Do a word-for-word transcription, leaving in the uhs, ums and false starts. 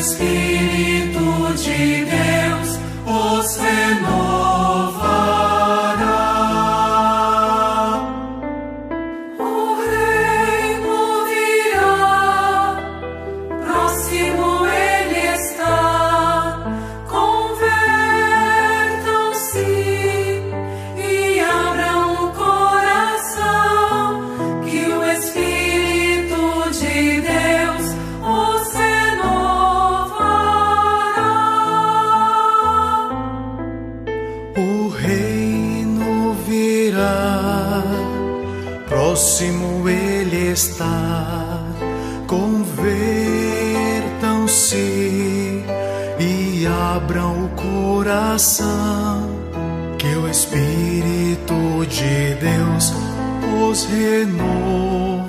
Espírito de Deus os renovará. O reino virá, próximo ele está. Convertam-se e abram o coração, que o Espírito de Deus os renovará. O reino virá, próximo ele está. Convertam-se e abram o coração, que o Espírito de Deus os renova.